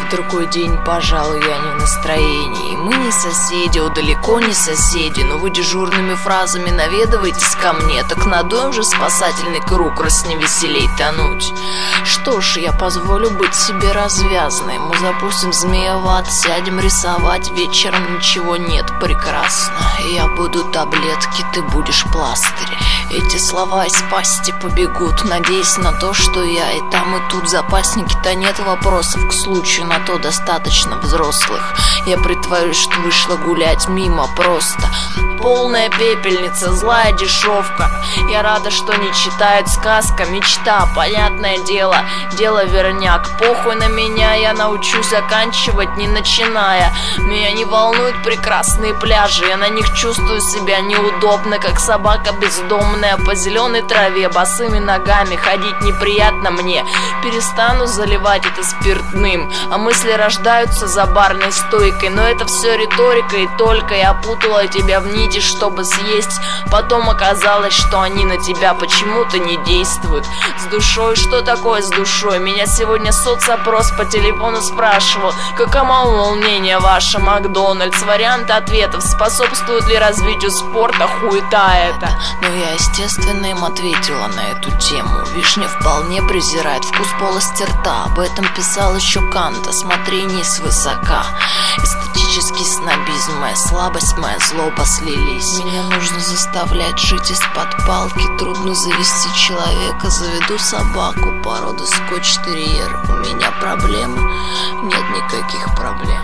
другой день, пожалуй, я не в настроении. Мы не соседи, далеко не соседи, но вы дежурными фразами наведываетесь ко мне, так надуем же спасательный круг, раз не веселей тонуть. Что ж, я позволю быть себе развязной. Мы запустим змея в ад, сядем рисовать, вечером ничего нет, прекрасно. Я буду таблетки, ты будешь пластырь. Эти слова из пасти побегут, надеясь на то, что я и там, и тут. Запасники-то нет вопросов к случаю, на то достаточно взрослых. Я притворюсь, что вышла гулять мимо просто. Полная пепельница, злая дешевка. Я рада, что не читает сказка, мечта, понятное дело, дело верняк. Похуй на меня, я научусь оканчивать, не начиная. Меня не волнуют прекрасные пляжи, я на них чувствую себя неудобно, как собака бездомная по зеленой траве, босыми ногами ходить неприятно мне. Перестану заливать это спиртным, а мысли рождаются за барной стойкой. Но это все риторика и только. Я путала тебя в нити, чтобы съесть. Потом оказалось, что они на тебя почему-то не действуют. С душой, что такое с душой? Меня сегодня соцопрос по телефону спрашивал: каково волнение ваше, Макдональдс? Варианты ответов: способствует ли развитию спорта, хуета это? Но я, естественно, им ответила на эту тему. Вишня вполне презирает вкус полости рта. Об этом писал еще Кант, о смотрении свысока. Эстетический снобизм, моя слабость, моя злоба слились. Меня нужно заставлять жить из-под палки. Трудно завести человека, заведу собаку породы скотч-терьер. У меня проблемы? Нет никаких проблем.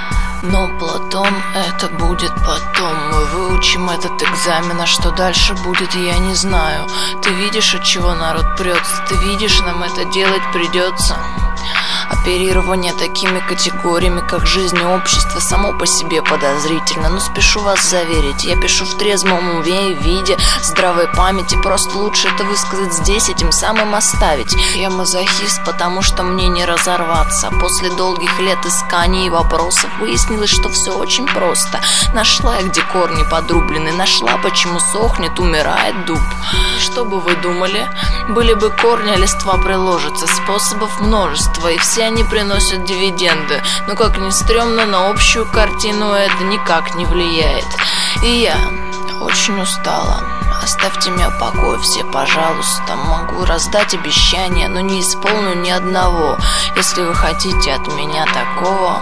Но, Платон, это будет потом. Мы выучим этот экзамен, а что дальше будет, я не знаю. Ты видишь, от чего народ прется? Ты видишь, нам это делать придется. Оперирование такими категориями, как жизнь и общество, само по себе подозрительно. Но спешу вас заверить, я пишу в трезвом уме и виде здравой памяти. Просто лучше это высказать здесь и тем самым оставить. Я мазохист, потому что мне не разорваться. После долгих лет исканий и вопросов выяснилось, что все очень просто. Нашла я, где корни подрублены, нашла, почему сохнет, умирает дуб. Что бы вы думали? Были бы корни, а листва приложится. Способов множество, и все они приносят дивиденды. Но как ни стрёмно, на общую картину это никак не влияет. И я очень устала. Оставьте меня в покое все, пожалуйста. Могу раздать обещания, но не исполню ни одного. Если вы хотите от меня такого...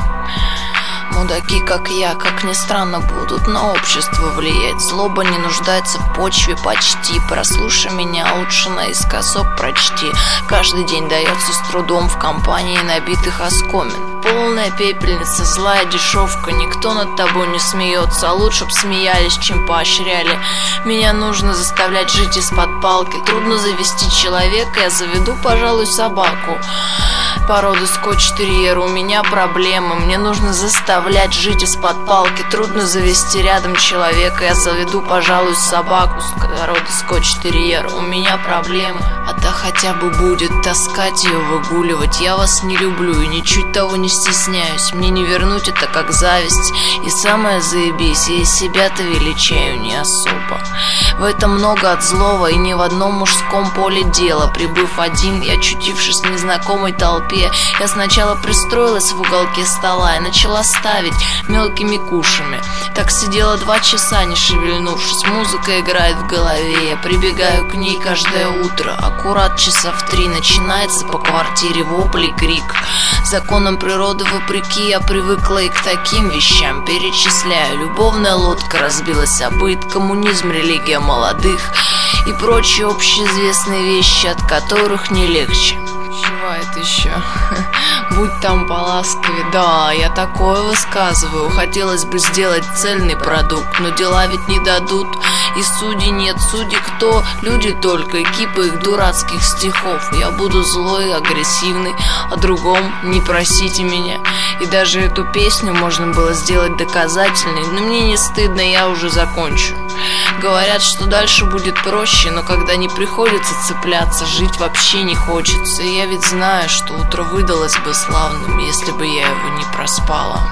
Мудаки, как я, как ни странно, будут на общество влиять. Злоба не нуждается в почве почти. Прослушай меня, лучше наискосок прочти. Каждый день дается с трудом в компании набитых оскомин. Полная пепельница, злая дешевка. Никто над тобой не смеется, а лучше б смеялись, чем поощряли. Меня нужно заставлять жить из-под палки. Трудно завести человека, я заведу, пожалуй, собаку породы скотч-терьер. У меня проблемы, мне нужно заставлять жить из-под палки. Трудно завести рядом человека, я заведу, пожалуй, собаку породы скотч-терьер. У меня проблемы, а та хотя бы будет таскать ее, выгуливать. Я вас не люблю и ничуть того не стесняюсь. Мне не вернуть это как зависть. И самое заебись, я себя-то величаю не особо. В этом много от злого, и не в одном мужском поле дела. Прибыв один и очутившись в незнакомой толпе, я сначала пристроилась в уголке стола и начала ставить мелкими кушами. Так сидела 2 часа, не шевельнувшись. Музыка играет в голове, я прибегаю к ней каждое утро. Аккурат часа в 3 начинается по квартире вопль и крик. Законам природы вопреки я привыкла и к таким вещам. Перечисляю: любовная лодка разбилась о быт, коммунизм, религия молодых и прочие общеизвестные вещи, от которых не легче. Бывает еще. Будь там поласковее. Да, я такое высказываю. Хотелось бы сделать цельный продукт, но дела ведь не дадут. И судей нет. Судьи кто? Люди только. И кипы их дурацких стихов. Я буду злой, агрессивный, о другом не просите меня. И даже эту песню можно было сделать доказательной. Но мне не стыдно, я уже закончу. Говорят, что дальше будет проще, но когда не приходится цепляться, жить вообще не хочется. И я ведь знаю, что утро выдалось бы славным, если бы я его не проспала.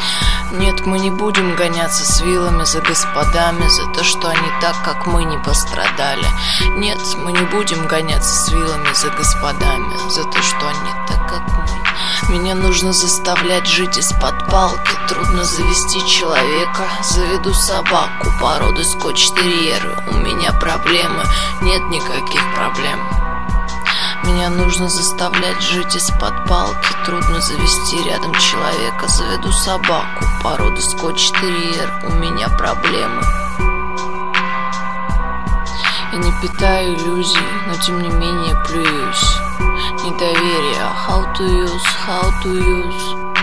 Нет, мы не будем гоняться с вилами за господами, за то, что они так, как мы, не пострадали. Нет, мы не будем гоняться с вилами за господами, за то, что они так, как мы. Меня нужно заставлять жить из-под палки. Трудно завести человека, заведу собаку породы скотч-терьеры. У меня проблемы, нет никаких проблем. Меня нужно заставлять жить из-под палки. Трудно завести рядом человека, заведу собаку породы скотч-терьер. У меня проблемы. Я не питаю иллюзий, но тем не менее плююсь. Недоверие, how to use